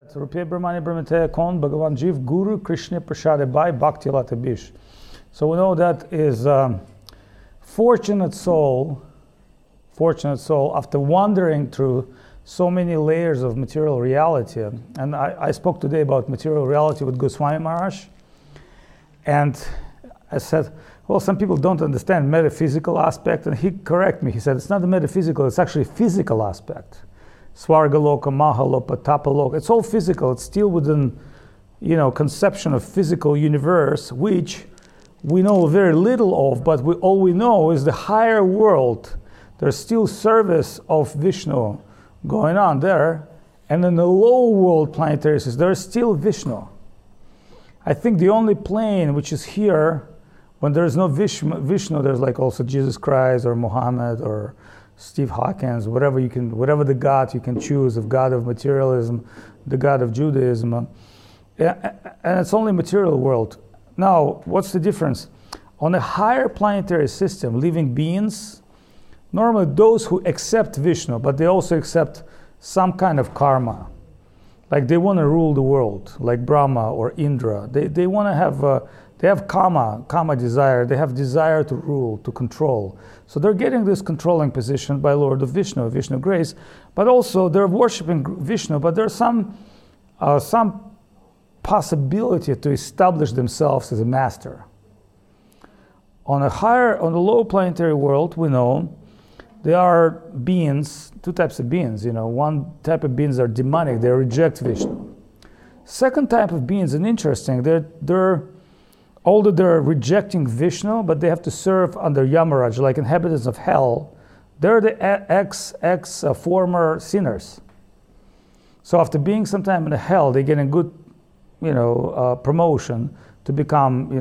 Rupiah Brahmani Brahmate Kon Bhagavan Jiv Guru Krishna Prashade Bhai Bhakti Lata Bish. So we know that is fortunate soul after wandering through so many layers of material reality. And I spoke today about material reality with Goswami Maharaj. And I said, well, some people don't understand metaphysical aspect. And he corrected me. He said, it's not the metaphysical, it's actually physical aspect. Svargaloka, Mahaloka, Tapaloka, it's all physical. It's still within, conception of physical universe, which we know very little of, but all we know is the higher world. There's still service of Vishnu going on there. And in the low world planetary system, there's still Vishnu. I think the only plane which is here, when there's no Vishnu, there's like also Jesus Christ or Muhammad or Steve Hawkins, whatever the God you can choose, of God of materialism, the God of Judaism, and it's only material world. Now, what's the difference? On a higher planetary system, living beings, normally those who accept Vishnu, but they also accept some kind of karma, like they want to rule the world, like Brahma or Indra. They want to have. They have kama desire. They have desire to rule, to control. So they're getting this controlling position by Lord of Vishnu grace, but also they're worshiping Vishnu, but there's some possibility to establish themselves as a master. On the low planetary world, we know there are beings, two types of beings. One type of beings are demonic, they reject Vishnu. Second type of beings, and interesting, although they're rejecting Vishnu, but they have to serve under Yamaraj, like inhabitants of hell. They're the former sinners. So after being some time in the hell, they get a good, promotion to become,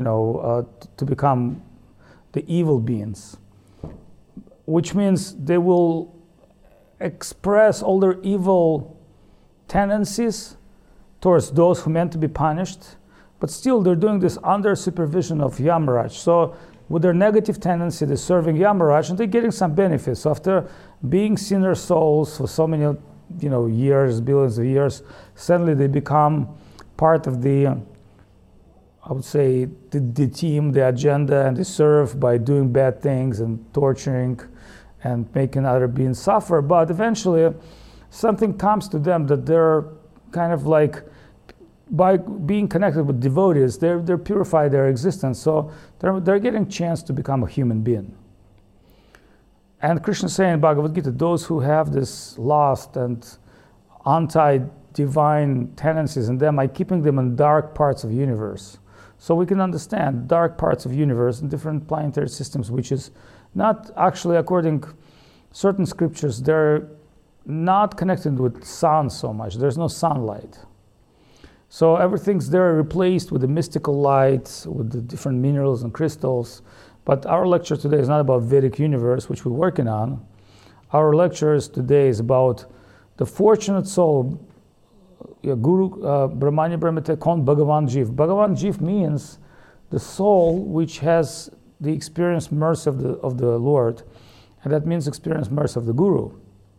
the evil beings, which means they will express all their evil tendencies towards those who meant to be punished. But still, they're doing this under supervision of Yamaraj. So with their negative tendency, they're serving Yamaraj, and they're getting some benefits. So after being sinner souls for so many, years, billions of years, suddenly they become part of the, I would say, the team, the agenda, and they serve by doing bad things and torturing and making other beings suffer. But eventually, something comes to them that they're kind of like, by being connected with devotees, they're purified their existence, so they're getting a chance to become a human being. And Krishna is saying in Bhagavad Gita, those who have this lost and anti-divine tendencies in them, I'm keeping them in dark parts of the universe. So we can understand dark parts of the universe in different planetary systems, which is not actually, according to certain scriptures, they're not connected with sun so much. There's no sunlight. So everything's there replaced with the mystical light, with the different minerals and crystals. But our lecture today is not about Vedic universe, which we're working on. Our lecture today is about the fortunate soul, Guru Brahmani Brahmate Kon Bhagavan Jiv. Bhagavan Jiv means the soul which has the experienced mercy of the Lord, and that means experienced mercy of the Guru.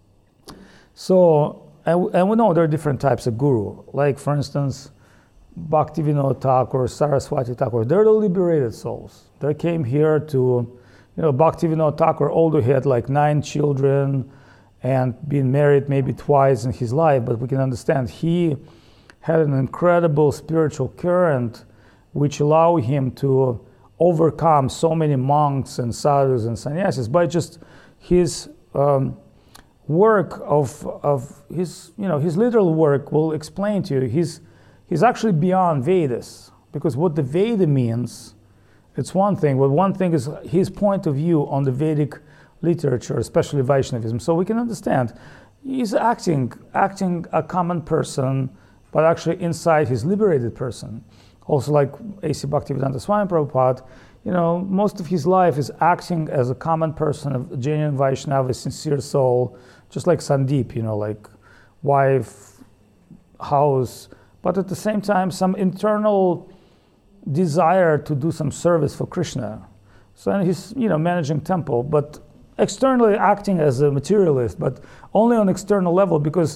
So, and we know there are different types of guru. Like, for instance, Bhaktivinoda Thakur, Saraswati Thakur, they're the liberated souls. They came here to, Bhaktivinoda Thakur, although he had like 9 children and been married maybe twice in his life, but we can understand he had an incredible spiritual current which allowed him to overcome so many monks and sadhus and sannyasis by just his work of his literal work will explain to you. He's actually beyond Vedas, because what the Veda means, it's one thing. But one thing is his point of view on the Vedic literature, especially Vaishnavism. So we can understand he's acting a common person, but actually inside he's liberated person. Also, like A.C. Bhaktivedanta Swami Prabhupada, most of his life is acting as a common person, a genuine Vaishnava, a sincere soul, just like Sandeep, like wife, house, but at the same time, some internal desire to do some service for Krishna. So he's, managing temple, but externally acting as a materialist, but only on external level, because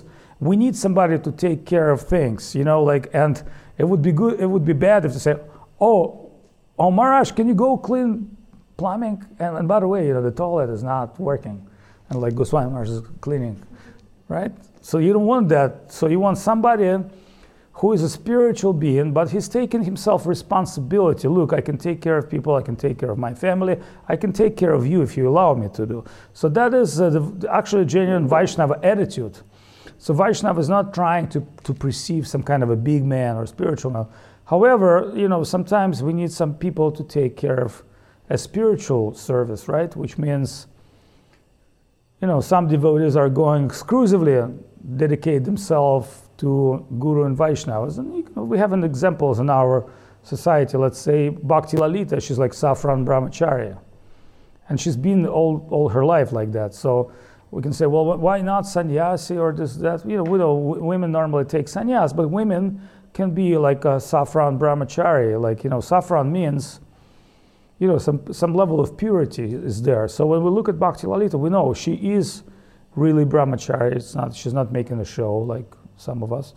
we need somebody to take care of things, and it would be good, it would be bad if they say, oh Maharaj, can you go clean plumbing? And by the way, the toilet is not working. And like Goswami Maharaj is cleaning, right? So you don't want that. So you want somebody who is a spiritual being, but he's taking himself responsibility. Look, I can take care of people, I can take care of my family, I can take care of you if you allow me to do. So that is actually genuine Vaishnava attitude. So Vaishnava is not trying to perceive some kind of a big man or spiritual man. However, sometimes we need some people to take care of a spiritual service, right? Which means, some devotees are going exclusively dedicate themselves to Guru and Vaishnavas. And we have examples in our society. Let's say Bhakti Lalita, she's like Saffron Brahmacharya. And she's been all her life like that. So we can say, well, why not sannyasi or this, that? Women normally take sannyas, but women can be like a Saffron Brahmachari. Like, saffron means, some level of purity is there. So when we look at Bhakti Lalita, we know she is really Brahmachari. She's not making a show like some of us.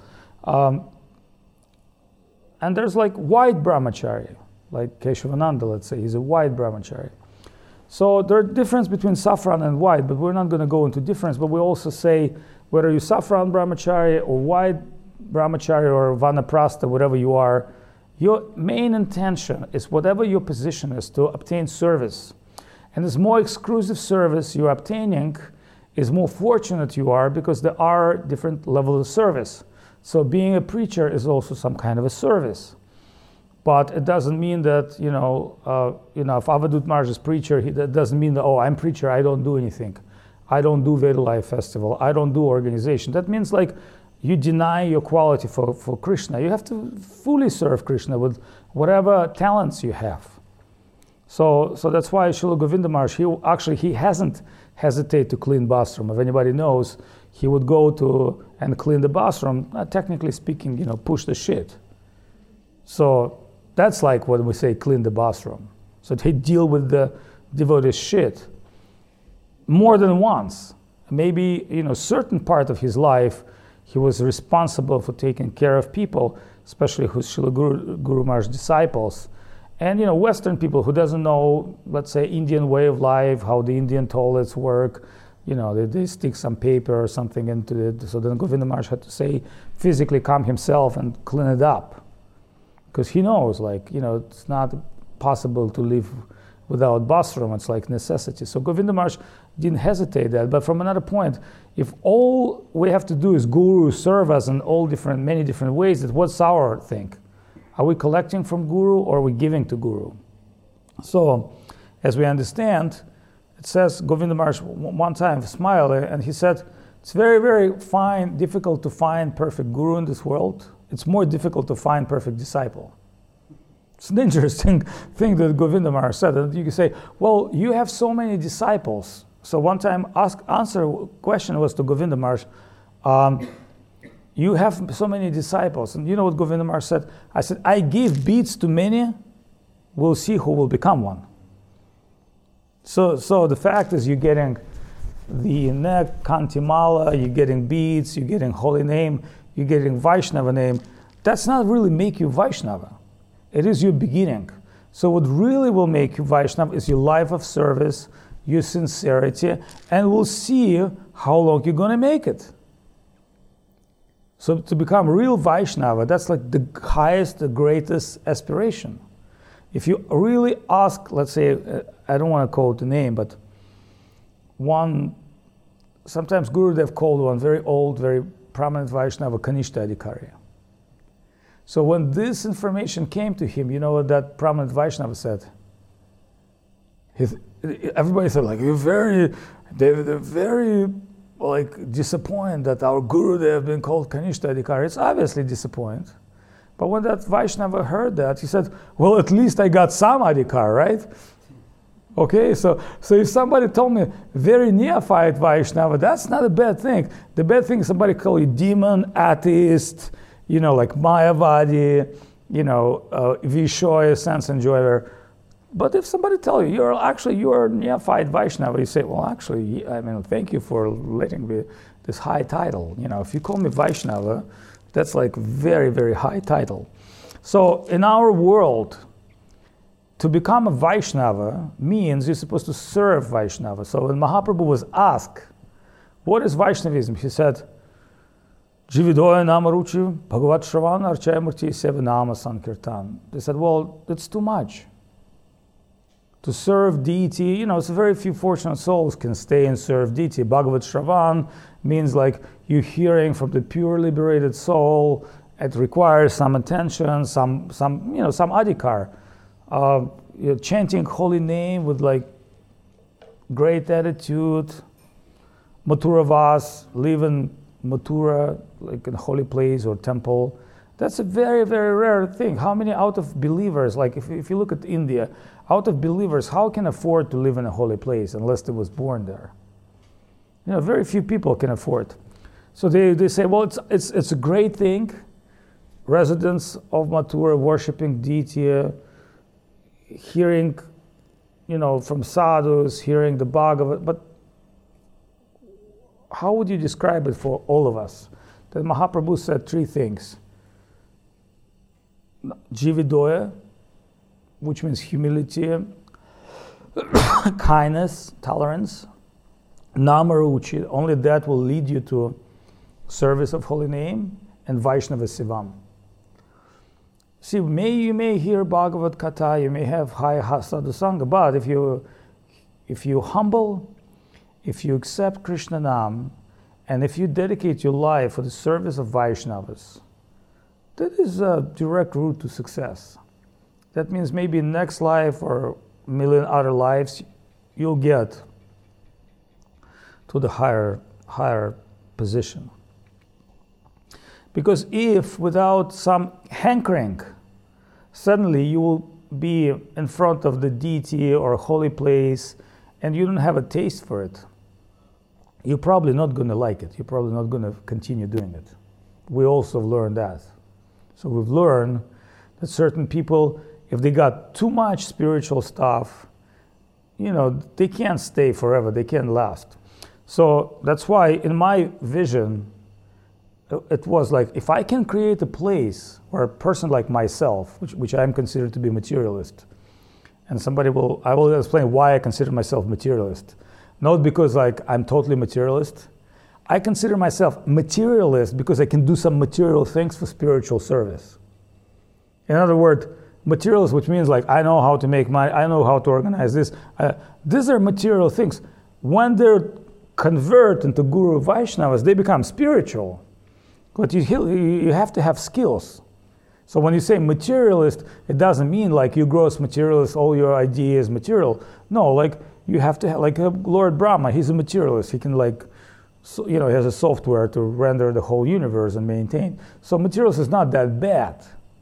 And there's like white Brahmachari, like Keshavananda, let's say, he's a white Brahmachari. So there's a difference between saffron and white, but we're not going to go into difference. But we also say whether you're saffron Brahmachari or white Brahmachari or Vanaprastha, whatever you are, your main intention is whatever your position is to obtain service. And as more exclusive service you're obtaining, is more fortunate you are, because there are different levels of service. So being a preacher is also some kind of a service. But it doesn't mean that, if Avadut Maharaj is preacher, that doesn't mean that, I'm preacher, I don't do anything. I don't do Veda Life Festival, I don't do organization. That means like you deny your quality for Krishna. You have to fully serve Krishna with whatever talents you have. So that's why Srila Govinda Maharaj, he hasn't hesitated to clean bathroom. If anybody knows, he would go to and clean the bathroom, technically speaking, push the shit. So that's like when we say clean the bathroom. So he deal with the devotee's shit more than once. Maybe, certain part of his life, he was responsible for taking care of people, especially who's Srila Guru Maharaj's disciples. And Western people who doesn't know, let's say, Indian way of life, how the Indian toilets work, they stick some paper or something into it. So then Govinda Maharaj had to say, physically come himself and clean it up. Because he knows, it's not possible to live without bathroom, it's like necessity. So Govinda Maharaj didn't hesitate that. But from another point, if all we have to do is Guru serve us in many different ways, what's our thing? Are we collecting from Guru or are we giving to Guru? So, as we understand, it says Govinda Maharaj one time smiled and he said, it's very, very difficult to find perfect Guru in this world. It's more difficult to find perfect disciple. It's an interesting thing that Govinda Maharaj said. And you can say, well, you have so many disciples. So one time question was to Govinda Maharaj, you have so many disciples. And you know what Govinda Maharaj said? I said, I give beads to many, we'll see who will become one. So the fact is you're getting the neck, Kantimala, you're getting beads, you're getting holy name, you're getting Vaishnava name. That's not really make you Vaishnava. It is your beginning. So what really will make you Vaishnava is your life of service, your sincerity, and we'll see how long you're going to make it. So to become real Vaishnava, that's like the highest, the greatest aspiration. If you really ask, let's say, I don't want to call it the name, but sometimes Gurudev called one very old, very prominent Vaishnava, Kanishta Adhikari. So when this information came to him, you know what that prominent Vaishnava said? Everybody said, like, they're very like disappointed that our Guru, they have been called Kanishta Adhikari. It's obviously disappointed. But when that Vaishnava heard that, he said, well, at least I got some Adhikar, right? Okay, so if somebody told me very neophyte Vaishnava, that's not a bad thing. The bad thing is somebody call you demon, atheist, like Mayavadi, Vishoya, sense enjoyer. But if somebody tell you, you're a neophyte Vaishnava, you say, well, actually, thank you for letting me. this high title. If you call me Vaishnava, that's like very, very high title. So in our world, to become a Vaishnava means you're supposed to serve Vaishnava. So when Mahaprabhu was asked, what is Vaishnavism? He said, Jividoya Namaruchi, Bhagavat Shravan, Archayamurti, Seva Nama Sankirtan. They said, well, it's too much. To serve deity, it's very few fortunate souls can stay and serve deity. Bhagavat Shravan means like you're hearing from the pure liberated soul. It requires some attention, some adhikar. You're chanting holy name with like great attitude. Mathura Vas, live in Mathura, like in a holy place or temple. That's a very, very rare thing. How many out of believers, like if you look at India, out of believers, how can afford to live in a holy place unless they was born there? Very few people can afford. So they say, well, it's a great thing. Residents of Mathura worshiping deity, hearing, from sadhus, hearing the Bhagavad, but how would you describe it for all of us? That Mahaprabhu said three things. Jividoya, which means humility, kindness, tolerance. Namaruchi, only that will lead you to service of holy name, and Vaishnava Sivam. See, you may hear Bhagavad Katha, you may have high sadhu sangha, but if you humble, if you accept Krishna Nam, and if you dedicate your life for the service of Vaishnavas, that is a direct route to success. That means maybe next life or a million other lives, you'll get to the higher position. Because if without some hankering, suddenly you will be in front of the deity or a holy place and you don't have a taste for it, you're probably not going to like it. You're probably not going to continue doing it. We also learned that. So we've learned that certain people, if they got too much spiritual stuff, they can't stay forever. They can't last. So that's why in my vision, it was like, if I can create a place where a person like myself, which I am considered to be materialist, and I will explain why I consider myself materialist. Not because like I'm totally materialist. I consider myself materialist because I can do some material things for spiritual service. In other words, materialist, which means like I know how to make money, I know how to organize this. These are material things. When they're convert into Guru Vaishnavas, they become spiritual. But you have to have skills. So when you say materialist, it doesn't mean like you gross materialist, all your idea is material. No, like you have to have, like Lord Brahma, he's a materialist. He can he has a software to render the whole universe and maintain. So materialist is not that bad.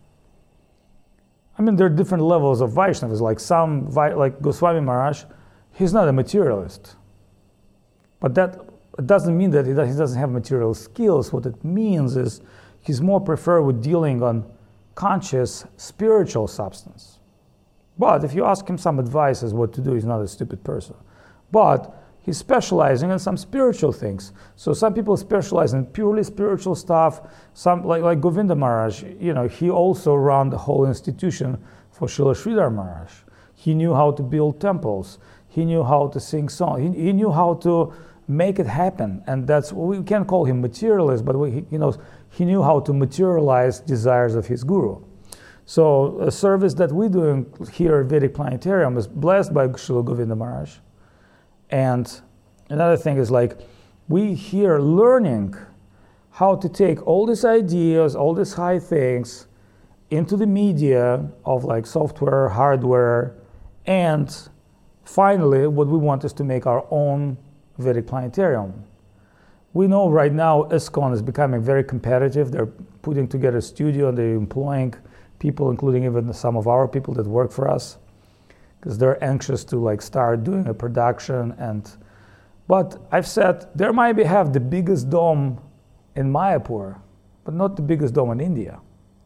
I mean, there are different levels of Vaishnavas. Like Goswami Maharaj, he's not a materialist. But that doesn't mean that he doesn't have material skills. What it means is he's more preferred with dealing on conscious spiritual substance. But if you ask him some advice as what to do, he's not a stupid person. But he's specializing in some spiritual things. So some people specialize in purely spiritual stuff. Some like Govinda Maharaj, he also ran the whole institution for Srila Sridhar Maharaj. He knew how to build temples. He knew how to sing songs. He knew how to make it happen. And that's, we can't call him materialist, but he knew how to materialize desires of his guru. So a service that we're doing here at Vedic Planetarium is blessed by Srila Govinda Maharaj. And another thing is like, we here learning how to take all these ideas, all these high things into the media of like software, hardware, and finally what we want is to make our own Vedic Planetarium. We know right now ISKCON is becoming very competitive. They're putting together a studio and they're employing people, including even some of our people that work for us, because they're anxious to like start doing a production. But I've said there might have the biggest dome in Mayapur, but not the biggest dome in India.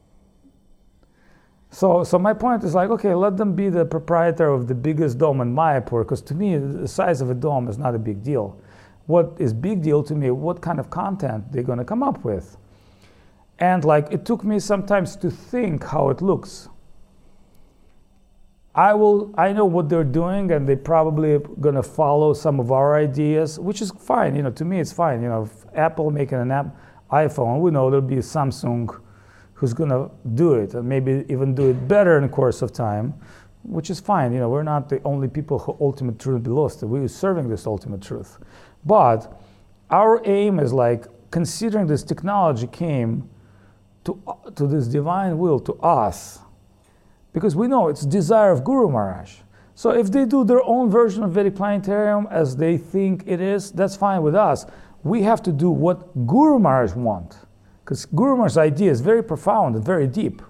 So my point is like, okay, let them be the proprietor of the biggest dome in Mayapur, because to me, the size of a dome is not a big deal. what is big deal to me, what kind of content they're going to come up with. And like, it took me sometimes to think how it looks. I know what they're doing, and they probably going to follow some of our ideas, which is fine. You know, to me, it's fine. You know, if Apple making an iPhone, we know there'll be Samsung who's going to do it, and maybe even do it better in the course of time, which is fine. You know, we're not the only people who ultimate truth be lost. We're serving this ultimate truth. But our aim is like, considering this technology came to this divine will, to us, because we know it's desire of Guru Maharaj. So if they do their own version of Vedic Planetarium as they think it is, that's fine with us. We have to do what Guru Maharaj wants, because Guru Maharaj's idea is very profound and very deep.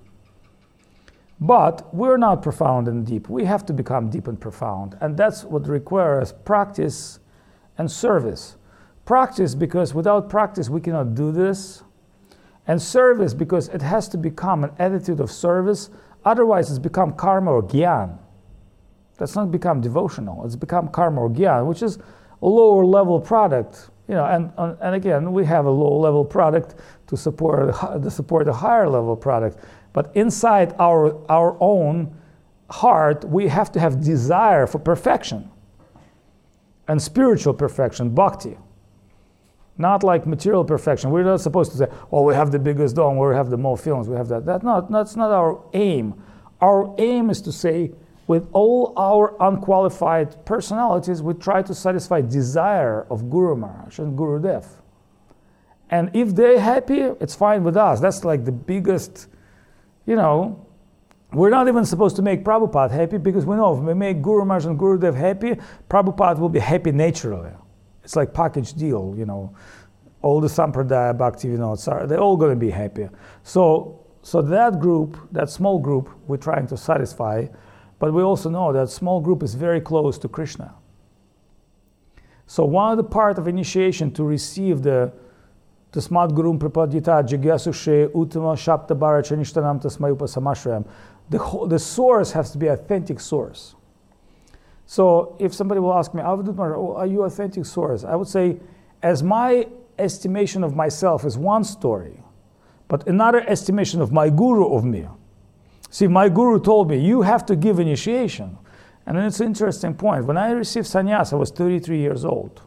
But we're not profound and deep. We have to become deep and profound. And that's what requires practice and service. Practice, because without practice we cannot do this. And service, because it has to become an attitude of service. Otherwise, it's become karma or gyan. That's not become devotional. It's become karma or gyan, which is a lower level product. You know, and again, we have a low level product to support a higher level product. But inside our own heart, we have to have desire for perfection and spiritual perfection, bhakti. Not like material perfection. We're not supposed to say, oh, we have the biggest dome, we have the most films, we have that. That's not our aim. Our aim is to say, with all our unqualified personalities, we try to satisfy desire of Guru Maharaj and Guru Dev. And if they're happy, it's fine with us. That's like the biggest, you know, we're not even supposed to make Prabhupada happy, because we know if we make Guru Maharaj and Guru Dev happy, Prabhupada will be happy naturally. It's like package deal, you know. All the Sampradaya, Bhakti Vinod, they're all going to be happy. So that group, that small group, we're trying to satisfy, but we also know that small group is very close to Krishna. So one of the part of initiation to receive the Tasmat Gurum Prapadyita Jigyasushe Uttama Shapta Bhara Chanishtanam Tasmayupa Samashram, the source has to be authentic source. So if somebody will ask me, are you authentic source? I would say, as my estimation of myself is one story, but another estimation of my guru of me. See, my guru told me, you have to give initiation. And then it's an interesting point. When I received sannyas, I was 33 years old.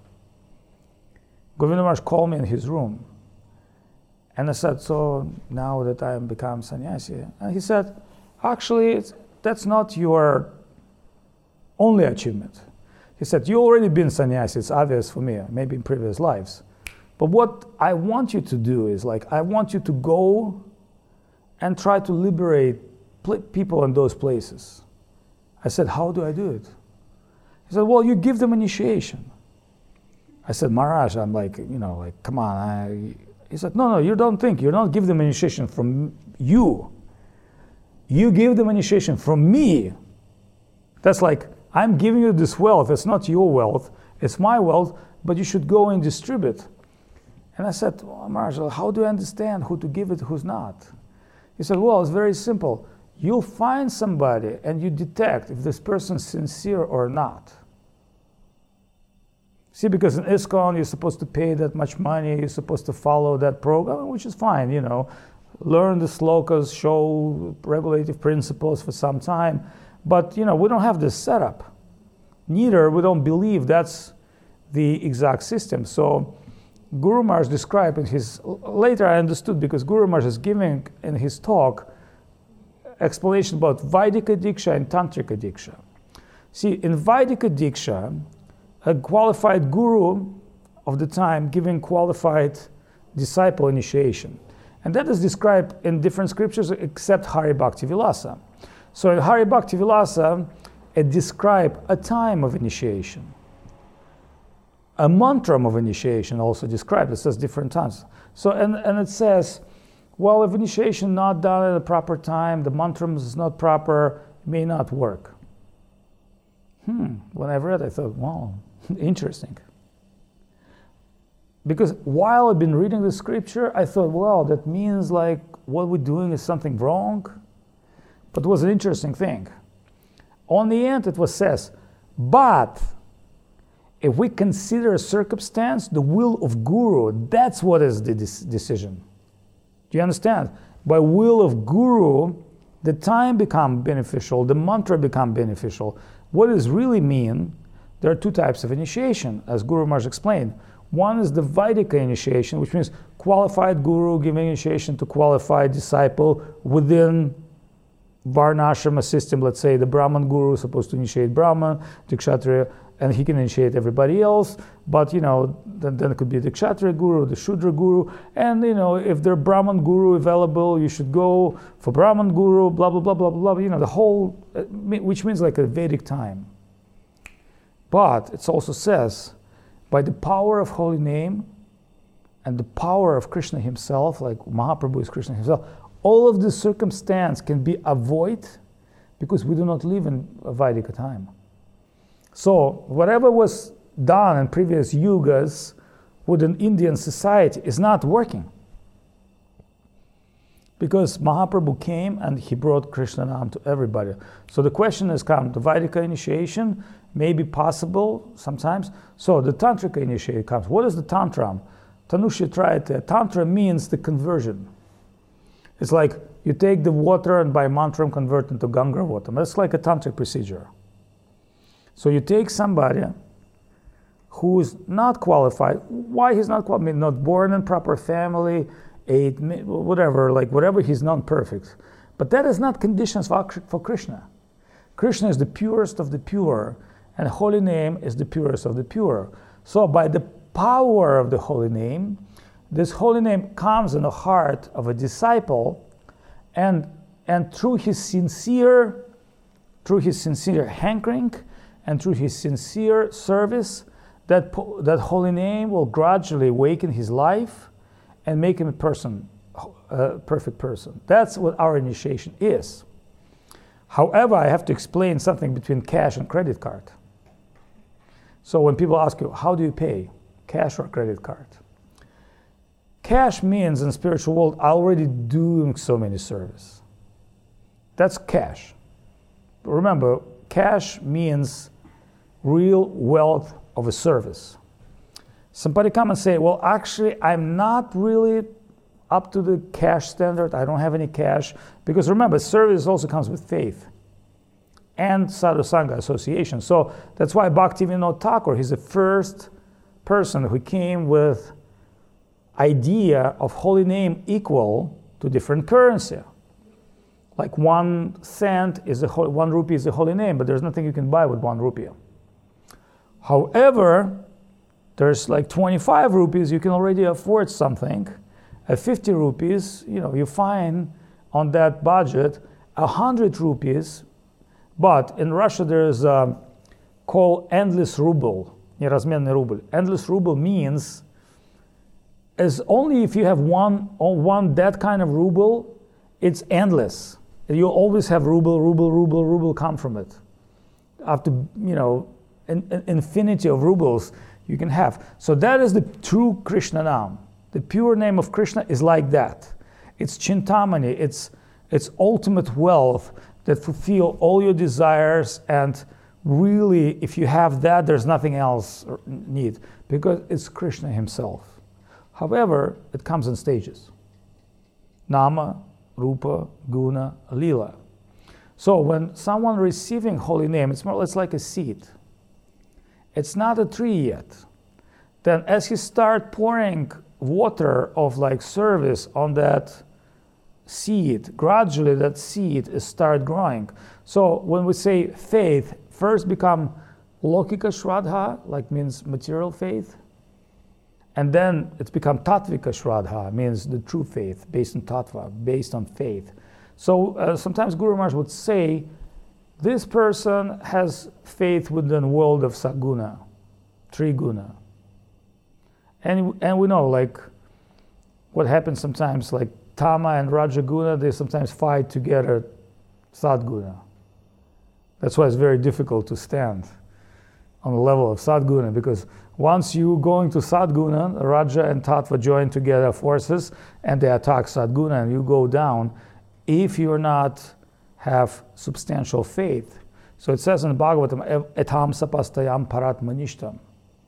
Govinda Maharaj called me in his room. And I said, so now that I am become sannyasi. And he said, actually, that's not your only achievement. He said, you already been sannyasi, it's obvious for me, maybe in previous lives. But what I want you to do is, like, I want you to go and try to liberate people in those places. I said, how do I do it? He said, well, you give them initiation. I said, Maharaj, I'm like, you know, like, come on. He said, no, you don't think. You don't give them initiation from you. You give them initiation from me. That's like, I'm giving you this wealth. It's not your wealth. It's my wealth, but you should go and distribute. And I said, well, Maharaj, how do I understand who to give it, who's not? He said, well, it's very simple. You'll find somebody and you detect if this person's sincere or not. See, because in ISKCON, you're supposed to pay that much money, you're supposed to follow that program, which is fine, you know. Learn the slokas, show regulative principles for some time. But, you know, we don't have this setup. Neither, we don't believe that's the exact system. So Guru Maharaj described in his, later I understood, because Guru Maharaj is giving in his talk explanation about Vaidika Diksha and Tantrika Diksha. See, in Vaidika Diksha, a qualified guru of the time giving qualified disciple initiation. And that is described in different scriptures except Hari Bhakti Vilasa. So in Hari Bhakti Vilasa, it describes a time of initiation. A mantram of initiation also described. It says different times. So and it says, well, if initiation not done at a proper time, the mantram is not proper, it may not work. When I read it, I thought, wow, interesting. Because while I've been reading the scripture, I thought, well, that means like what we're doing is something wrong. But it was an interesting thing. On the end, it was says, but if we consider a circumstance, the will of Guru, that's what is the decision. Do you understand? By will of Guru, the time become beneficial, the mantra become beneficial. What does really mean? There are two types of initiation, as Guru Maharaj explained. One is the Vaidika initiation, which means qualified guru giving initiation to qualified disciple within Varnashrama system. Let's say the Brahman guru is supposed to initiate Brahman, the Kshatriya, and he can initiate everybody else. But then it could be the Kshatriya guru, the Shudra guru, and if there's Brahman guru available, you should go for Brahman guru. Blah blah blah blah blah. The whole, which means like a Vedic time. But it also says, by the power of holy name and the power of Krishna himself, like Mahaprabhu is Krishna himself, all of this circumstance can be avoided because we do not live in a Vaidika time. So whatever was done in previous yugas with an Indian society is not working. Because Mahaprabhu came and he brought Krishna Nam to everybody. So the question has come, the Vaidika initiation may be possible sometimes. So the Tantrika initiation comes. What is the Tantram? Tanusha tried it. Tantra means the conversion. It's like you take the water and by mantram convert into Ganga water. That's like a tantric procedure. So you take somebody who is not qualified. Why he's not qualified? I mean, not born in proper family, whatever, he's non-perfect. But that is not conditions for Krishna. Krishna is the purest of the pure, and holy name is the purest of the pure. So by the power of the holy name, this holy name comes in the heart of a disciple, and through his sincere hankering and through his sincere service, that holy name will gradually awaken his life and make him a perfect person. That's what our initiation is. However, I have to explain something between cash and credit card. So when people ask you, how do you pay? Cash or credit card? Cash means in the spiritual world, already doing so many service. That's cash. Remember, cash means real wealth of a service. Somebody come and say, well, actually, I'm not really up to the cash standard. I don't have any cash. Because remember, service also comes with faith and sadhusanga association. So that's why Bhaktivinoda Thakur, he's the first person who came with idea of holy name equal to different currency. Like 1 cent is 1 rupee is a holy name, but there's nothing you can buy with 1 rupee. However, there's like 25 rupees, you can already afford something. At 50 rupees, you find on that budget 100 rupees, but in Russia there's called endless ruble, неразменный рубль. Endless ruble means is only if you have one that kind of ruble, it's endless. You always have ruble come from it. Up to, an infinity of rubles you can have. So that is the true Krishna Nam. The pure name of Krishna is like that. It's Chintamani, it's ultimate wealth that fulfill all your desires, and really, if you have that, there's nothing else need, because it's Krishna himself. However, it comes in stages. Nama, Rupa, Guna, Lila. So when someone receiving holy name, it's more or less like a seed. It's not a tree yet. Then as he start pouring water of service on that seed, gradually that seed is start growing. So when we say faith, first become Lokika Shraddha, means material faith. And then it's become Tattvika Shraddha, means the true faith, based on Tattva, based on faith. So sometimes Guru Maharaj would say, this person has faith within the world of Saguna, Triguna. And we know, what happens sometimes, Tama and Rajaguna, they sometimes fight together, Sadguna. That's why it's very difficult to stand on the level of Sadguna, because once you go into Sadguna, Raja and Tattva join together forces and they attack Sadguna and you go down if you're not have substantial faith. So it says in the Bhagavatam, etam sapastayam parat manishtam.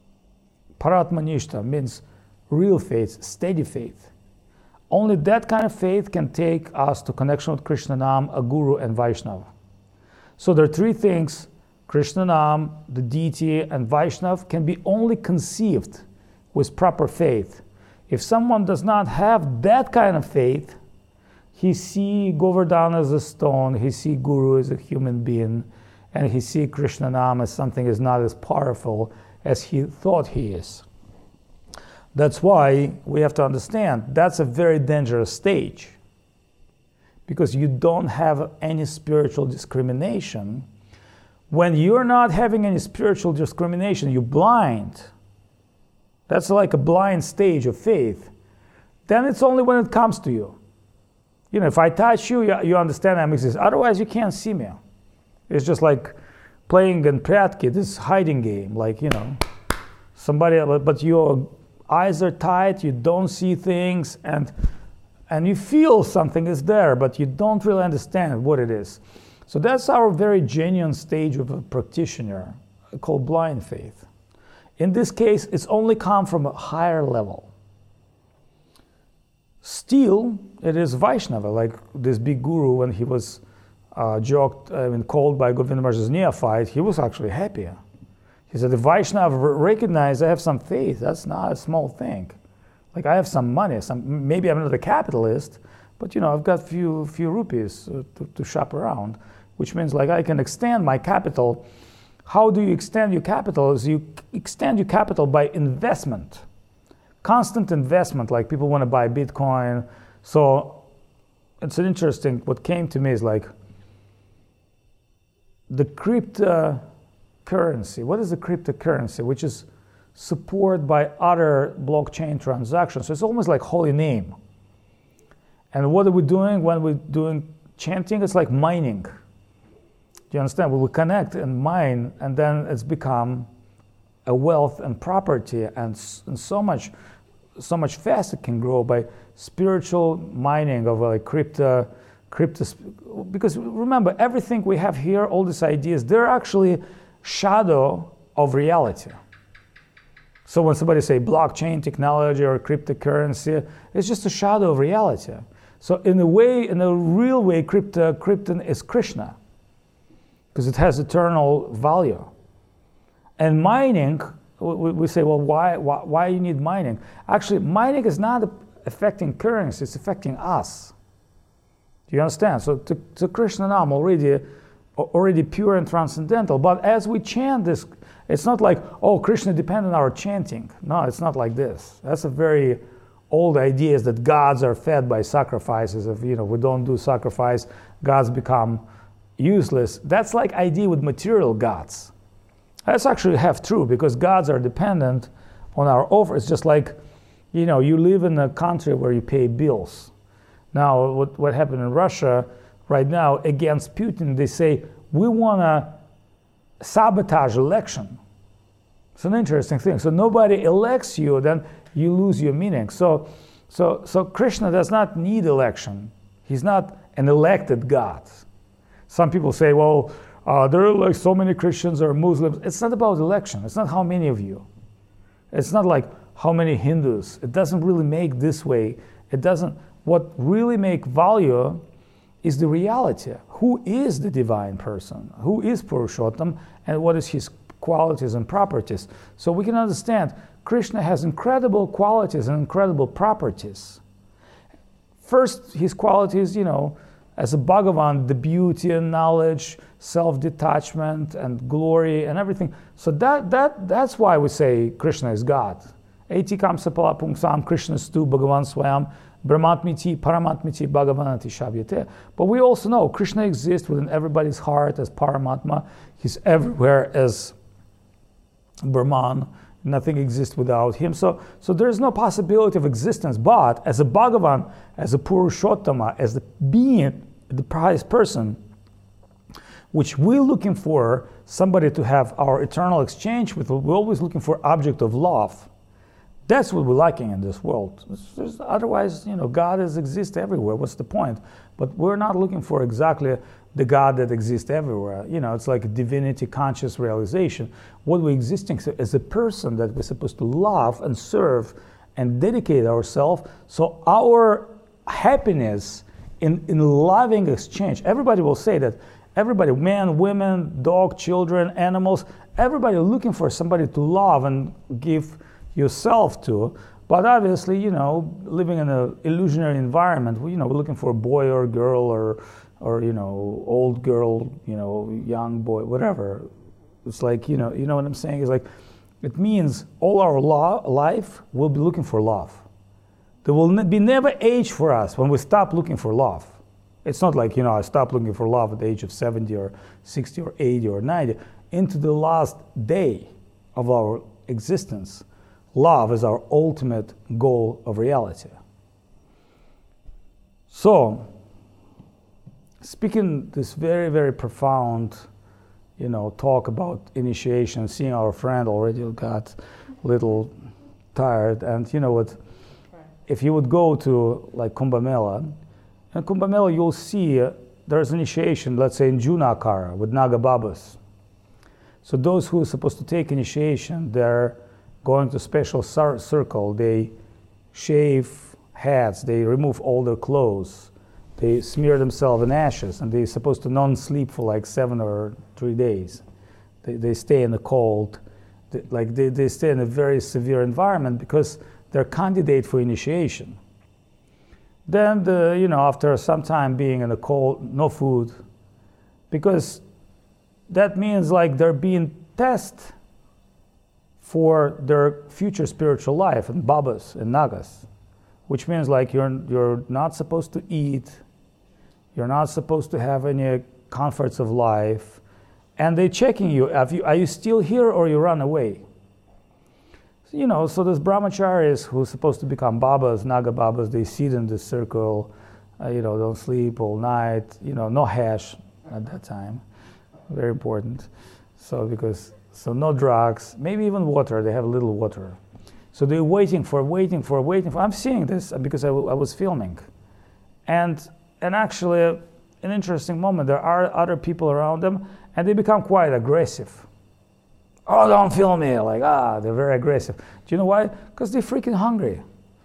Paratmanishta means real faith, steady faith. Only that kind of faith can take us to connection with Krishna Nam, a Guru, and Vaishnava. So there are three things: Krishna Nam, the deity, and Vaishnav can be only conceived with proper faith. If someone does not have that kind of faith, he see Govardhan as a stone, he see Guru as a human being, and he see Krishna Nam as something is not as powerful as he thought he is. That's why we have to understand that's a very dangerous stage, because you don't have any spiritual discrimination. When you're not having any spiritual discrimination, you're blind. That's like a blind stage of faith. Then it's only when it comes to you. You know, if I touch you, you understand I'm exist. Otherwise, you can't see me. It's just like playing in Pryatki, this hiding game. Like, you know, somebody, but your eyes are tight, you don't see things, and you feel something is there, but you don't really understand what it is. So that's our very genuine stage of a practitioner, called blind faith. In this case, it's only come from a higher level. Still, it is Vaishnava, like this big guru, when he was called by Govinda Maharaj's neophyte, he was actually happy. He said, the Vaishnava recognize I have some faith. That's not a small thing. Like, I have some money. Maybe I'm not a capitalist, but, you know, I've got few rupees to shop around, which means, like, I can extend my capital. How do you extend your capital? Is you extend your capital by investment. Constant investment, like people want to buy Bitcoin. So it's an interesting, what came to me is like the cryptocurrency. What is the cryptocurrency? Which is supported by other blockchain transactions. So it's almost like holy name. And what are we doing when we're doing chanting? It's like mining. Do you understand? We connect and mine, and then it's become a wealth and property, and so much faster can grow by spiritual mining of like crypto. Because remember, everything we have here, all these ideas, they're actually shadow of reality. So when somebody say blockchain technology or cryptocurrency, it's just a shadow of reality. So in a way, in a real way, Krypton is Krishna, because it has eternal value. And mining, we say, well, why you need mining? Actually, mining is not affecting currency, it's affecting us. Do you understand? So to Krishna Nam already pure and transcendental, but as we chant this, it's not like, oh, Krishna depends on our chanting. No, it's not like this. That's a very old idea, is that gods are fed by sacrifices. If, you know, we don't do sacrifice, gods become useless. That's like idea with material gods. That's actually half true, because gods are dependent on our offer. It's just like, you know, you live in a country where you pay bills. Now, what happened in Russia right now against Putin, they say, we want to sabotage election. It's an interesting thing. So nobody elects you, then you lose your meaning. So Krishna does not need election. He's not an elected God. Some people say, well, there are like so many Christians or Muslims. It's not about election. It's not how many of you. It's not like how many Hindus. It doesn't really make this way. It doesn't. What really make value is the reality. Who is the divine person? Who is Purushottam? And what is his qualities and properties? So we can understand Krishna has incredible qualities and incredible properties. First, his qualities, you know, as a Bhagavan, the beauty and knowledge, self-detachment and glory and everything. So that's why we say Krishna is God. Etikam sapala pungsam Krishna stu Bhagavan swayam brahmatmiti paramatmiti bhagavanati shavyate. But we also know Krishna exists within everybody's heart as Paramatma. He's everywhere as Brahman. Nothing exists without him. So there's no possibility of existence. But as a Bhagavan, as a Purushottama, as the being, the highest person, which we're looking for somebody to have our eternal exchange with, we're always looking for object of love. That's what we're lacking in this world. Otherwise, God exists everywhere. What's the point? But we're not looking for exactly the God that exists everywhere. It's like a divinity conscious realization. What we're existing as a person that we're supposed to love and serve and dedicate ourselves. So our happiness in loving exchange. Everybody will say that. Everybody, men, women, dog, children, animals, everybody looking for somebody to love and give yourself to. But obviously, living in an illusionary environment, we're looking for a boy or a girl or old girl, young boy, whatever. It's like, you know what I'm saying? It's like, it means all our life we'll be looking for love. There will be never age for us when we stop looking for love. It's not like, I stopped looking for love at the age of 70 or 60 or 80 or 90. Into the last day of our existence, love is our ultimate goal of reality. So, speaking this very, very profound, talk about initiation, seeing our friend already got a little tired. And you know what? If you would go to like Kumbh Mela, in Kumbh Mela you'll see there's initiation, let's say in Junakara with Naga Babas. So those who are supposed to take initiation, they're going to special circle. They shave heads, they remove all their clothes, they smear themselves in ashes, and they're supposed to non-sleep for like 7 or 3 days. They stay in the cold, they stay in a very severe environment because they're candidate for initiation. Then, after some time being in the cold, no food, because that means like they're being tested for their future spiritual life and babas and nagas, which means like you're not supposed to eat, you're not supposed to have any comforts of life, and they're checking you. Are you still here or you run away? So there's brahmacharis who are supposed to become babas, naga babas. They sit in this circle, don't sleep all night. No hash at that time, very important. So no drugs, maybe even water. They have a little water. So they're waiting for. I'm seeing this because I was filming, and actually, an interesting moment. There are other people around them, and they become quite aggressive. Oh, don't film me! They're very aggressive. Do you know why? Because they're freaking hungry.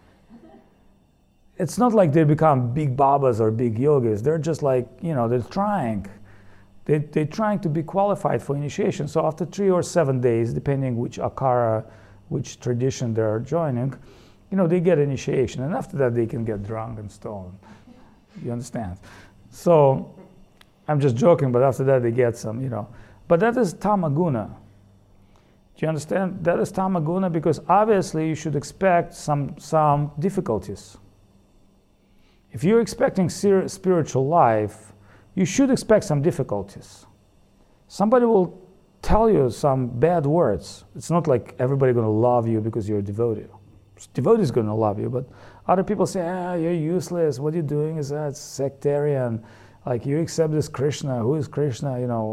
It's not like they become big babas or big yogis. They're just like, they're trying. They're trying to be qualified for initiation. So after 3 or 7 days, depending which akara, which tradition they're joining, they get initiation. And after that, they can get drunk and stoned. You understand? So I'm just joking, but after that, they get some, But that is tamaguna. Do you understand? That is tamaguna because obviously you should expect some difficulties. If you're expecting spiritual life, you should expect some difficulties. Somebody will tell you some bad words. It's not like everybody going to love you because you're a devotee. Devotee is going to love you, but other people say, you're useless. What you're doing is that's sectarian. Like you accept this Krishna. Who is Krishna?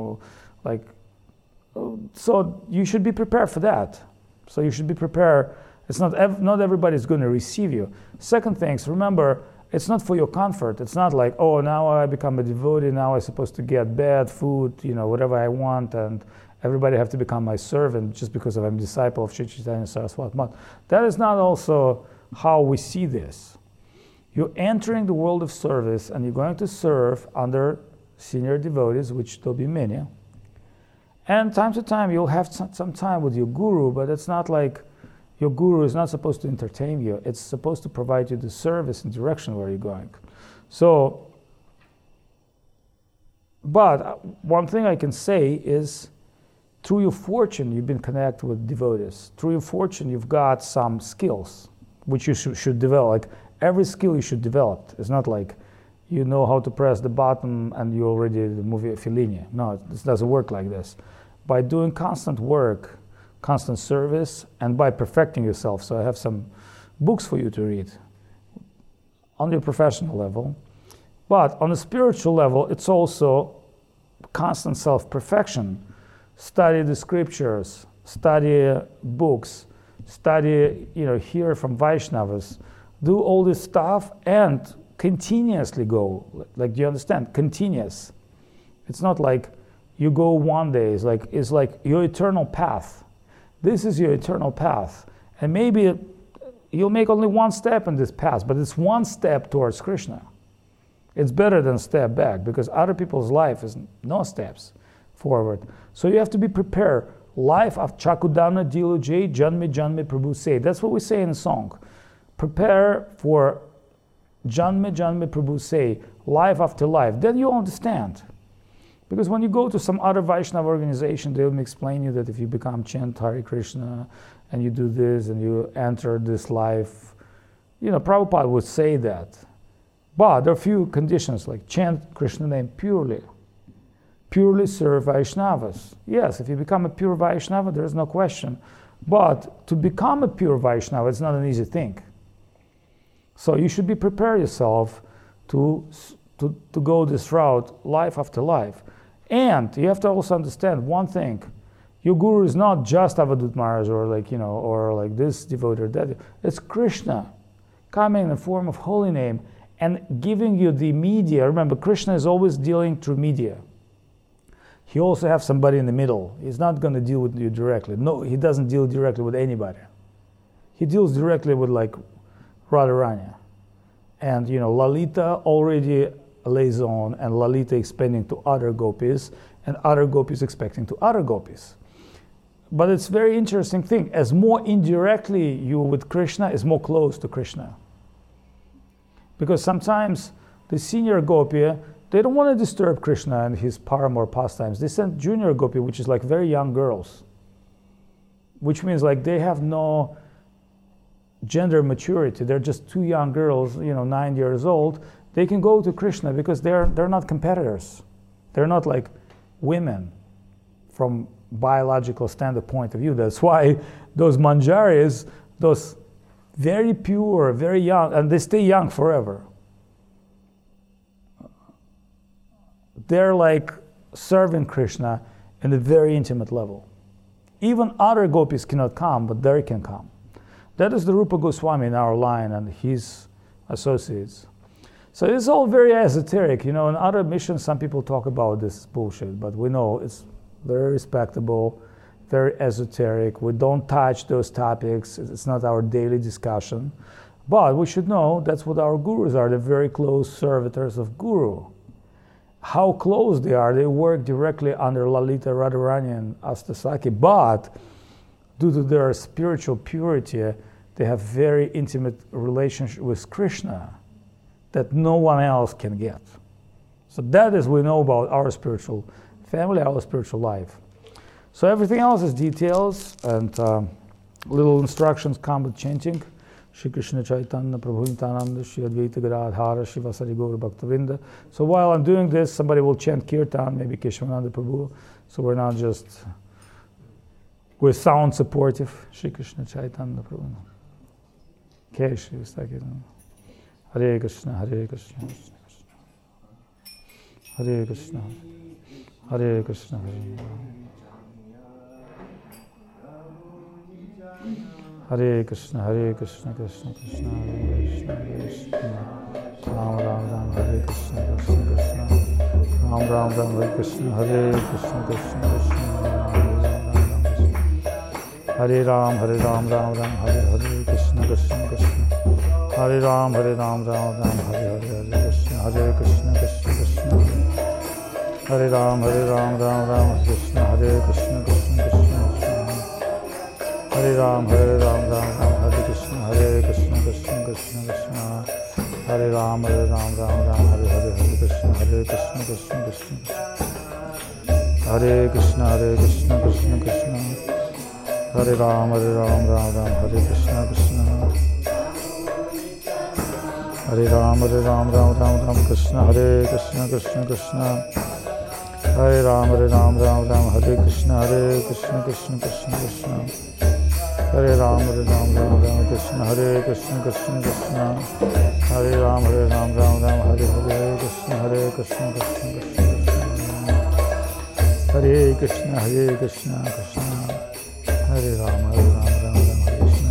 So you should be prepared for that. So you should be prepared. It's not everybody is going to receive you. Second things, remember, it's not for your comfort. It's not like, now I become a devotee, now I'm supposed to get bad food, whatever I want, and everybody have to become my servant just because I'm a disciple of Sri Chaitanya Saraswati Math. That is not also how we see this. You're entering the world of service, and you're going to serve under senior devotees, which there'll be many. And time to time, you'll have some time with your guru, but it's not like your guru is not supposed to entertain you. It's supposed to provide you the service and direction where you're going. So, but one thing I can say is, through your fortune, you've been connected with devotees. Through your fortune, you've got some skills, which you should develop. Like every skill you should develop. It's not like you know how to press the button and you already the movie Fellini. No, this doesn't work like this. By doing constant work, constant service, and by perfecting yourself. So I have some books for you to read on your professional level. But on the spiritual level, it's also constant self-perfection. Study the scriptures, study books, study, hear from Vaishnavas, do all this stuff and continuously go. Like, do you understand? Continuous. It's not like you go one day. It's like your eternal path. This is your eternal path. And maybe you'll make only one step in this path, but it's one step towards Krishna. It's better than step back, because other people's life is no steps forward. So you have to be prepared. Life of Chakudana Dilujay Janme Janme Prabhu say. That's what we say in the song. Prepare for Janme Janme Prabhu say, life after life. Then you understand. Because when you go to some other Vaishnava organization, they will explain you that if you become chant Hare Krishna and you do this and you enter this life, Prabhupada would say that. But there are a few conditions, like chant Krishna name purely serve Vaishnavas. Yes, if you become a pure Vaishnava, there is no question. But to become a pure Vaishnava, it's not an easy thing. So you should be prepare yourself to go this route life after life. And you have to also understand one thing. Your guru is not just Avadut Maharaj or like this devotee or that. It's Krishna coming in the form of holy name and giving you the media. Remember, Krishna is always dealing through media. He also has somebody in the middle. He's not going to deal with you directly. No, he doesn't deal directly with anybody. He deals directly with like Radharani. And Lalita already lays on, and Lalita expanding to other gopis, and other gopis expecting to other gopis. But it's very interesting thing. As more indirectly you with Krishna, is more close to Krishna. Because sometimes the senior gopi, they don't want to disturb Krishna and his paramour pastimes. They send junior gopi, which is like very young girls. Which means like they have no gender maturity. They're just two young girls, 9 years old. They can go to Krishna because they're not competitors. They're not like women from biological standard point of view. That's why those manjaris, those very pure, very young, and they stay young forever. They're like serving Krishna in a very intimate level. Even other gopis cannot come, but they can come. That is the Rupa Goswami in our line and his associates. So it's all very esoteric. In other missions, some people talk about this bullshit, but we know it's very respectable, very esoteric. We don't touch those topics. It's not our daily discussion. But we should know that's what our gurus are. They're very close servitors of Guru. How close they are, they work directly under Lalita, Radharani, and Astasaki, but due to their spiritual purity, they have very intimate relationship with Krishna that no one else can get. So that is we know about our spiritual family, our spiritual life. So everything else is details and little instructions come with chanting. Shri Krishna Chaitanya Prabhu Nityananda Shri Advaita Gadadhara Shiva Sari Gaura Bhaktavinda. So while I'm doing this, somebody will chant Kirtan, maybe Keshavananda Prabhu. So we're not just, we're sound supportive. Shri Krishna Chaitanya Prabhu. Kesha Sakirana. Hare Krishna, Hare Krishna, Krishna Krishna. Hare Krishna, Hare Krishna, Hare Krishna, Hare Krishna, Krishna Krishna, Hare Krishna, Hare Krishna. Ram Ram Ram, Hare Krishna, Krishna Krishna. Ram Ram Ram, Hare Krishna, Hare Krishna, Krishna Krishna. Hare Ram, Hare Ram, Ram Ram, Hare Hare, Krishna Krishna Krishna. Hare Ram, Ram Ram, Hare Hare, Krishna, Hare Krishna, Krishna Krishna. Hare Ram, Ram Ram, Krishna, Hare Krishna, Krishna Krishna. Hare Ram, Ram, Hare Krishna, Hare Krishna, Krishna Krishna Krishna. Hare Ram, Hare Hare, Krishna, Hare Krishna, Krishna Krishna. Hare Krishna, Krishna Krishna. Hare Ram, Hare Krishna, Krishna. Hare Ram, Krishna, Hare Krishna, Krishna Krishna. Hare Ram, Hare Krishna, Krishna Krishna Krishna. Hare Ram, Krishna, Hare Krishna, Krishna Krishna. Hare Ram, Hare Hare, Krishna, Hare Krishna, Krishna Krishna. Hare Krishna, Krishna Krishna. Hare Ram, Hare Krishna.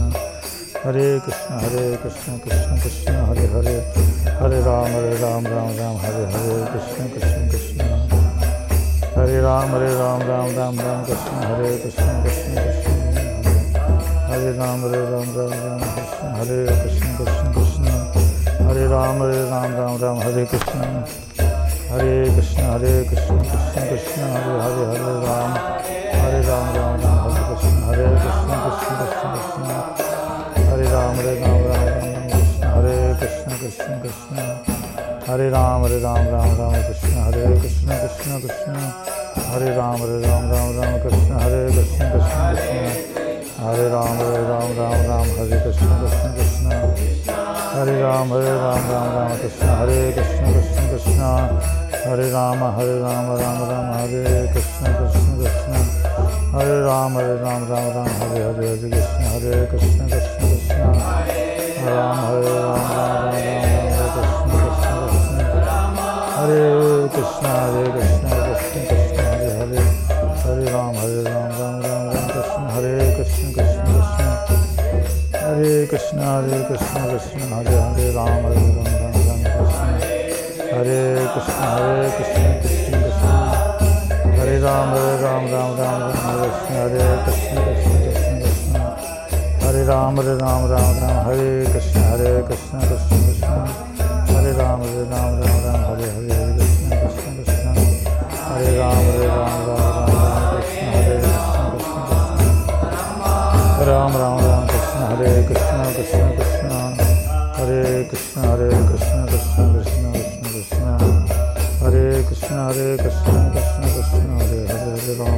Hare Krishna Krishna Krishna Hare Hare, Hare Ram Ram Ram Hare Hare, Krishna Krishna Krishna Hare Ram Ram Ram Krishna Hare Krishna Krishna Krishna Hare Ram Ram Krishna Hare Krishna Krishna Krishna Hare Ram Ram Hare Krishna Krishna Krishna Krishna Hare Hare Hare Ram Hare Ram Hare Krishna Krishna Krishna Krishna Hare Ram Krishna Hare Krishna Krishna Krishna Hare Ram Krishna Hare Krishna Krishna Krishna Hare Ram Krishna Hare Krishna Krishna Krishna Hare Ram Hare Krishna Krishna Krishna Hare Ram Krishna Hare Krishna Krishna Krishna Hare Ram Hare Krishna Krishna Krishna Hare Ram Hare Krishna Hare Krishna Krishna Krishna Ram Hare Krishna Krishna Krishna Hare Krishna Krishna Krishna Hare Hare Hare Ram Krishna Hare Krishna Krishna Krishna Hare Krishna Krishna Hare Hare Ram Krishna Hare Krishna Krishna Krishna Hare Ram Krishna Hare Krishna Krishna Krishna Hare Ram Hare Krishna Hare Krishna Krishna Krishna Hare Ram Hare Krishna Krishna Krishna Hare Ram Krishna Hare Krishna Krishna Krishna Ram Krishna Hare Krishna Krishna Krishna Hare Krishna Krishna Krishna Krishna Krishna Hare Krishna Krishna Krishna Hare Ram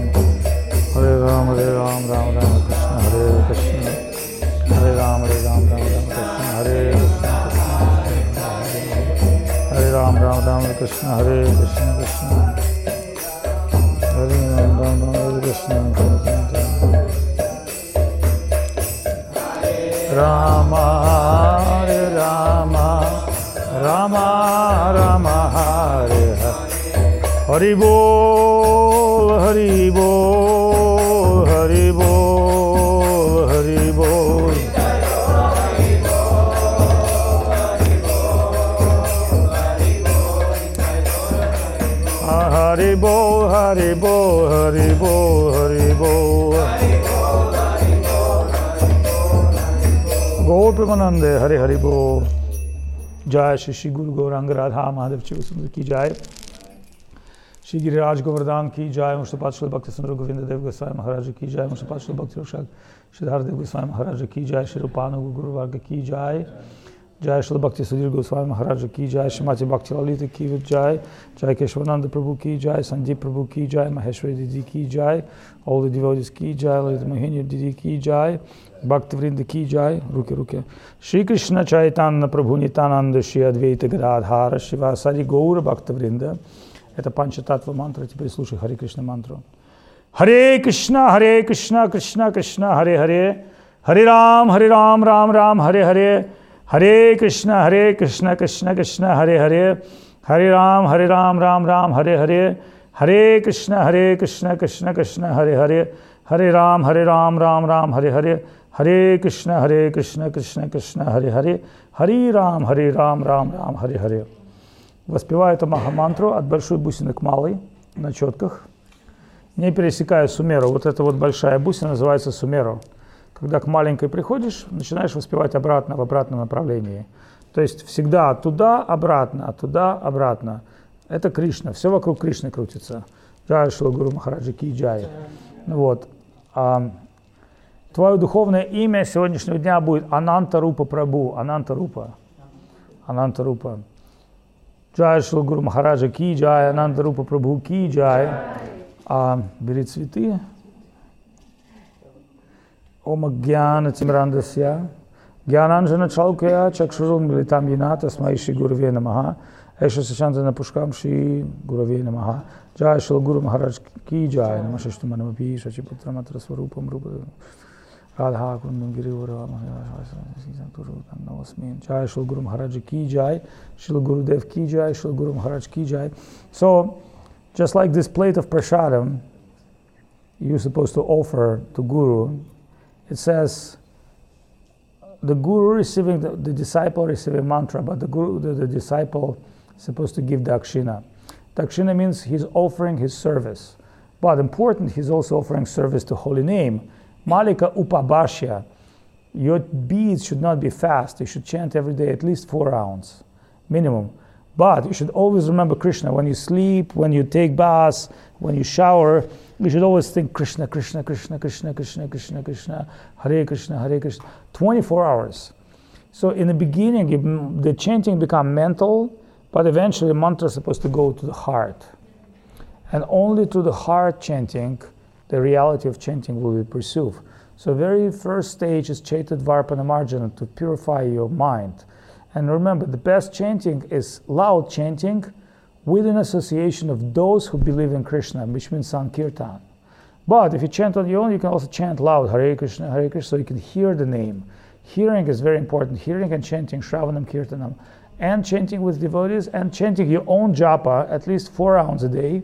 Krishna Hare Krishna Hare Ram Krishna Hare Krishna Hare Ram Krishna Hare Krishna Krishna Hare Ram Krishna Rama Hare Rama Rama Rama Hare Hare Hari Bol Hari Bol Hari Bol Hari Bol Hari Bol Hari Bol Hari Bol Hari Bol Gaur Premanande Hare Hari Bol Jai Shri Guru Gauranga Radha Mahadev Chiva Sundar ki Jai Shri Giriraj Govardhan ki Jai Mushtapat Shri Bhakti Sundar Govinda Dev Goswami Maharaj ki Jai Mushtapat Shri Bhakti Rakshak Shridhar Dev Goswami Maharaj ki Jai Shri Rupanu Guru Varga ki Jai Jai Shri Bhakti Sudhir Goswami Maharaj ki Jai Shrimati Bhakti Lalita ki Jai Jai Keshavananda Prabhu ki Jai Sandeep Prabhu ki Jai Maheshwari Didi ki Jai all the devotees ki Jai Lalita Mohini Didi ki Jai Bhakti Vrinda ki Jai Ruke Shri Krishna Chaitanya Prabhu Nityananda Shri Advaita Gadadhara Shivasari Gaura Bhakti Vrinda. Это панчататва мантра, теперь слушай Харе Кришна мантру. Харе Кришна, Кришна Кришна, Харе Харе, Харе Рам, Рам Рам, Харе Харе, Харе Кришна, Кришна Кришна, Харе Харе, Харе Рам, Рам, Харе Харе, Харе Кришна, Кришна Кришна, Харе Харе, Харе Рам, Рам, Харе Харе, Харе Кришна, Кришна Кришна, Харе Харе, Харе Рам, Рам, Харе Харе. Воспеваю эту махамантру от большой бусины к малой на четках, не пересекая сумеру. Вот эта вот большая бусина называется сумеру. Когда к маленькой приходишь, начинаешь воспевать обратно, в обратном направлении. То есть всегда туда, обратно, туда, обратно. Это Кришна, все вокруг Кришны крутится. Джай Шри Гуру Махараджа ки джай. Вот. Твое духовное имя сегодняшнего дня будет Ананта Рупа Прабху. Ананта Рупа. Джай Шри Гуру Махараджа ки джай, Ананта Рупа Прабху ки джай. Бери цветы. Ома Гьяна Тимрандасья. Гьянанджана Чалкая Чакшурун Милитам Яна Тасмай Шри Гураве Намаха. Эша Сашантана Пушкам Шри Гураве Намаха. Джай Шри Гуру Махарадж ки джай. Намашашту Манамапи Шачипутра Матра Сварупам Рупа Радха Кундам Гиривара Навасмин. Джай Шри Гуру Махарадж ки джай. Шри Гурудев ки джай. Шри Гуру Махарадж ки джай. So, just like this plate of prasadam you're supposed to offer to Guru, it says the guru receiving, the disciple receiving mantra, but the disciple is supposed to give dakshina. Dakshina means he's offering his service. But important, he's also offering service to holy name. Malika upabhashya. Your beads should not be fast. You should chant every day at least 4 rounds, minimum. But you should always remember Krishna. When you sleep, when you take baths, when you shower, you should always think Krishna, Krishna, Krishna, Krishna, Krishna, Krishna, Krishna, Hare Krishna, Hare Krishna, 24 hours. So in the beginning, the chanting become mental, but eventually mantra is supposed to go to the heart. And only through the heart chanting, the reality of chanting will be pursued. So very first stage is Chaitadvarpana Marjana, to purify your mind. And remember, the best chanting is loud chanting with an association of those who believe in Krishna, which means Sankirtan. But if you chant on your own, you can also chant loud, Hare Krishna, so you can hear the name. Hearing is very important. Hearing and chanting, Shravanam, Kirtanam, and chanting with devotees, and chanting your own japa at least 4 rounds a day.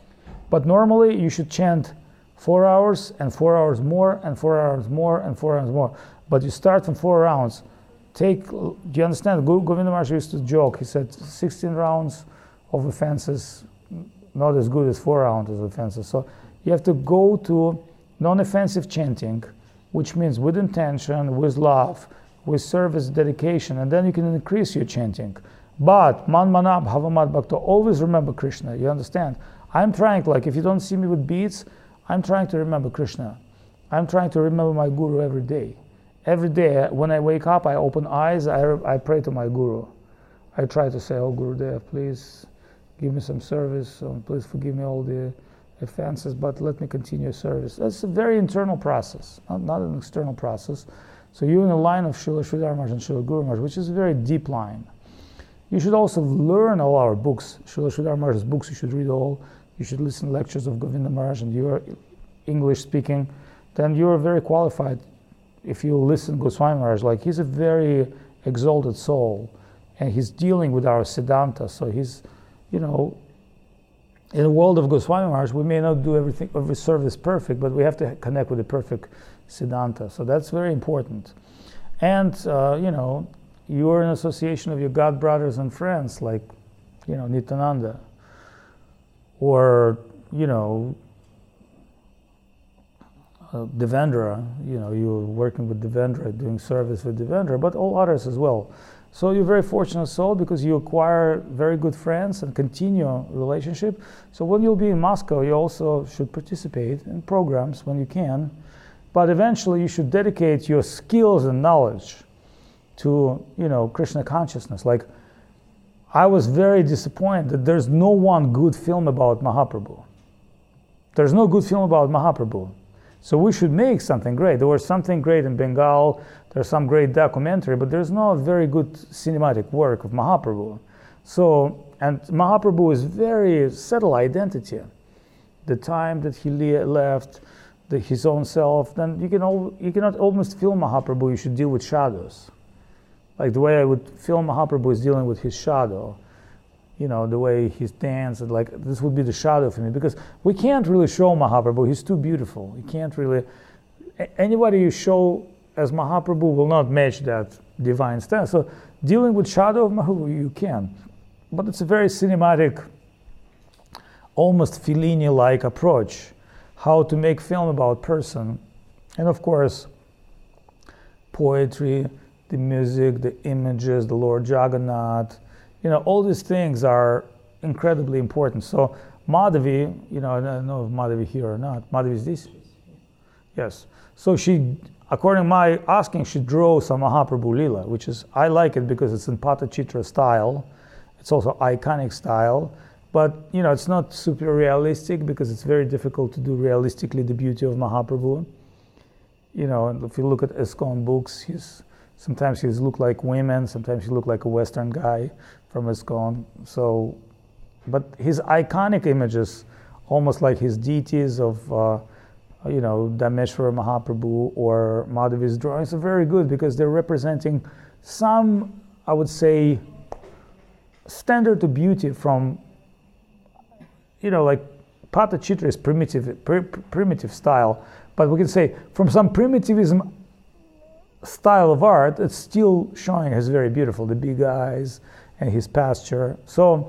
But normally you should chant 4 hours and 4 hours more and 4 hours more and 4 hours more. But you start from 4 rounds. Do you understand? Govinda Maharaj used to joke. He said 16 rounds of offenses, not as good as 4 rounds of offenses. So you have to go to non-offensive chanting, which means with intention, with love, with service, dedication, and then you can increase your chanting. But man manab havamat bhakta, always remember Krishna. You understand? I'm trying, like if you don't see me with beads, I'm trying to remember Krishna. I'm trying to remember my guru every day. Every day, when I wake up, I open eyes, I pray to my guru. I try to say, oh Gurudev, please give me some service, please forgive me all the offenses, but let me continue service. That's a very internal process, not an external process. So you're in the line of Srila Sridhar Maharaj and Srila Guru Maharaj, which is a very deep line. You should also learn all our books. Srila Sridhar Maharaj's books, you should read all. You should listen to lectures of Govinda Maharaj, and you're English speaking, then you're very qualified. If you listen to Goswami Maharaj, like he's a very exalted soul, and he's dealing with our Siddhanta. So he's, in the world of Goswami Maharaj, we may not do every service perfect, but we have to connect with the perfect Siddhanta. So that's very important. And, you're in association of your God brothers and friends, like, Nityananda, or, Devendra, you're working with Devendra, doing service with Devendra, but all others as well. So you're a very fortunate soul because you acquire very good friends and continue a relationship. So when you'll be in Moscow, you also should participate in programs when you can. But eventually you should dedicate your skills and knowledge to, Krishna consciousness. Like, I was very disappointed that there's no one good film about Mahaprabhu. There's no good film about Mahaprabhu. So we should make something great. There was something great in Bengal, there's some great documentary, but there's no very good cinematic work of Mahaprabhu. So, and Mahaprabhu is very subtle identity. The time that he left, his own self, then you cannot almost film Mahaprabhu, you should deal with shadows. Like the way I would film Mahaprabhu is dealing with his shadow. The way he's danced, like this would be the shadow for me, because we can't really show Mahaprabhu, he's too beautiful. You can't really, anybody you show as Mahaprabhu will not match that divine stance. So dealing with shadow of Mahaprabhu, you can. But it's a very cinematic, almost Fellini-like approach, how to make film about person. And of course, poetry, the music, the images, the Lord Jagannath, all these things are incredibly important. So Madhavi, I don't know if Madhavi here or not. Madhavi is this? Yes. So she, according to my asking, she drew some Mahaprabhu Lila, which is, I like it because it's in Patachitra style. It's also iconic style. But, it's not super realistic because it's very difficult to do realistically the beauty of Mahaprabhu. If you look at ISKCON books, sometimes he look like women, sometimes he look like a Western guy from ISKCON. So, but his iconic images, almost like his deities of, Dameshwara Mahaprabhu or Madhavi's drawings, are very good because they're representing some, I would say, standard of beauty from, like Patachitra is primitive style, but we can say from some primitivism style of art, it's still showing as very beautiful, the big eyes and his posture. So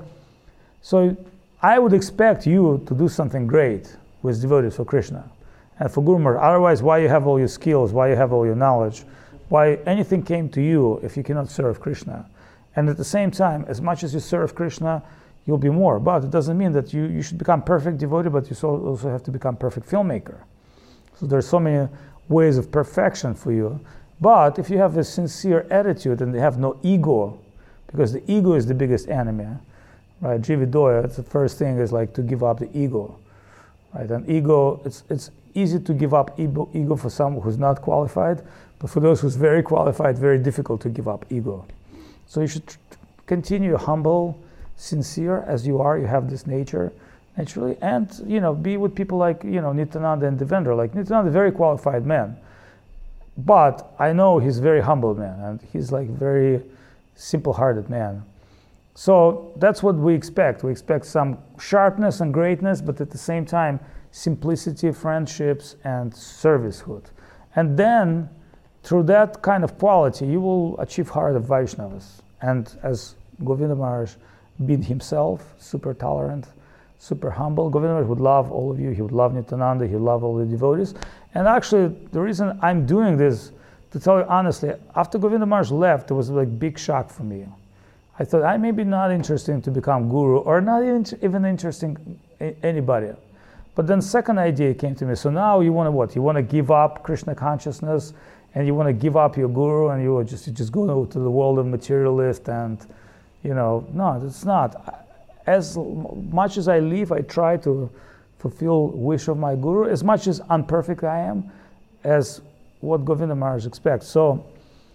I would expect you to do something great with devotees for Krishna and for Guru Maharaj. Otherwise, why you have all your skills, why you have all your knowledge, why anything came to you if you cannot serve Krishna? And at the same time, as much as you serve Krishna, you'll be more. But it doesn't mean that you should become perfect devotee, but you also have to become perfect filmmaker. So there's so many ways of perfection for you. But if you have a sincere attitude and they have no ego, because the ego is the biggest enemy, right? Jividoya, it's the first thing is like to give up the ego, right? And ego, it's easy to give up ego for someone who's not qualified, but for those who's very qualified, very difficult to give up ego. So you should continue humble, sincere as you are. You have this nature naturally, and be with people like Nityananda and Devendra. Like Nityananda, very qualified man, but I know he's very humble man, and he's like very simple-hearted man. So that's what we expect. We expect some sharpness and greatness, but at the same time, simplicity, friendships, and servicehood. And then, through that kind of quality, you will achieve heart of Vaishnavas. And as Govinda Maharaj being himself, super tolerant, super humble, Govinda Maharaj would love all of you. He would love Nityananda. He would love all the devotees. And actually, the reason I'm doing this, to tell you honestly, after Govinda Maharaj left, it was like big shock for me. I thought I may be not interested to become guru, or not even interested in anybody. But then second idea came to me. So now you want to what? You want to give up Krishna consciousness, and you want to give up your guru, and you just go to the world of materialist, and no, it's not. As much as I live, I try to fulfill wish of my guru, as much as unperfect I am, as what Govinda Maharaj expects. So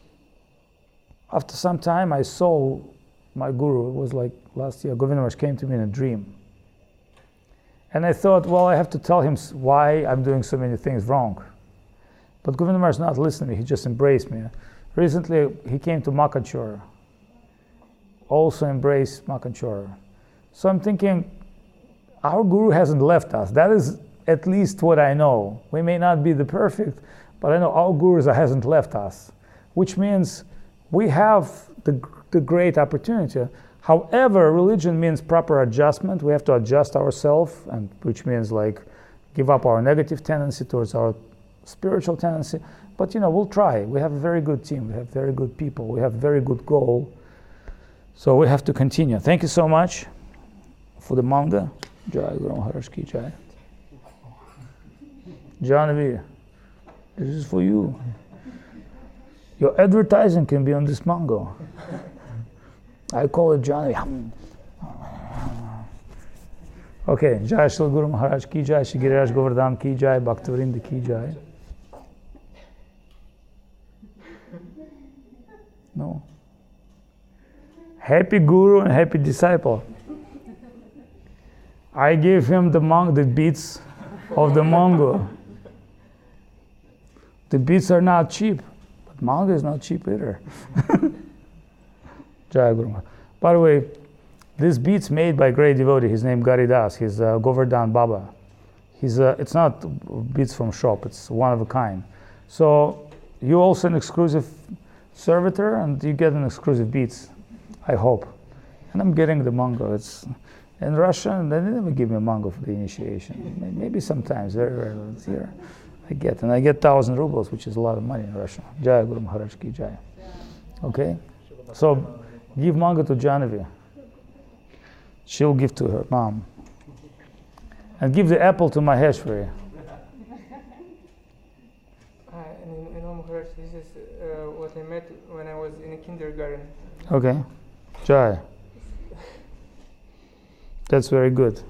after some time, I saw my guru. It was like last year. Govinda Maharaj came to me in a dream. And I thought, well, I have to tell him why I'm doing so many things wrong. But Govinda Maharaj not listening. He just embraced me. Recently, he came to Makanchora. Also embraced Makanchora. So I'm thinking, our guru hasn't left us. That is at least what I know. We may not be the perfect, but I know our guru hasn't left us, which means we have the great opportunity. However, religion means proper adjustment. We have to adjust ourselves, and which means like give up our negative tendency towards our spiritual tendency. But we'll try. We have a very good team. We have very good people. We have a very good goal. So we have to continue. Thank you so much for the manga. Jai Guru Maharaj Ki Jai. Janavi, this is for you. Your advertising can be on this mango. I call it Janavi. Okay, Jai Shri Guru Maharaj Ki Jai, Shri Giriraj Govardhan Ki Jai, Bhaktivinoda Ki Jai. No. Happy Guru and happy disciple. I gave him the beads of the mango. The beads are not cheap, but mango is not cheap either. Jai Guru Maharaj. By the way, this beads made by great devotee. His name Garidas. He's Govardhan Baba. It's not beads from shop. It's one of a kind. So you also an exclusive servitor, and you get an exclusive beads. I hope. And I'm getting the mango. It's in Russia, and they never give me a mango for the initiation. Maybe sometimes, very rarely. It's here. I get 1,000 rubles, which is a lot of money in Russia. Jai Guru Maharaj Ki Jai. Okay? So give mango to Janavi. She'll give to her mom. And give the apple to Maheshwari. Maharaj, this is what I met when I was in a kindergarten. Okay. Jai. That's very good.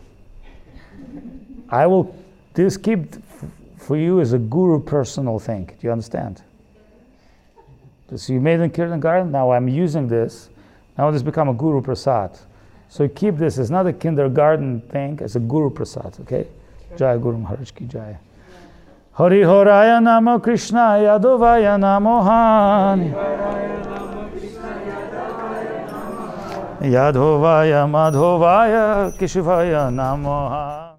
I will, this keep for you as a guru personal thing. Do you understand? So you made in kindergarten, now I'm using this. Now this become a guru prasad. So you keep this as not a kindergarten thing, as a guru prasad, okay? Jai Guru Maharaj Ki Jai. Hari Horaya Namo Krishna Yadovaya Namo Hani. Yadhovaya Madhovaya Keshivaya Namo Hani.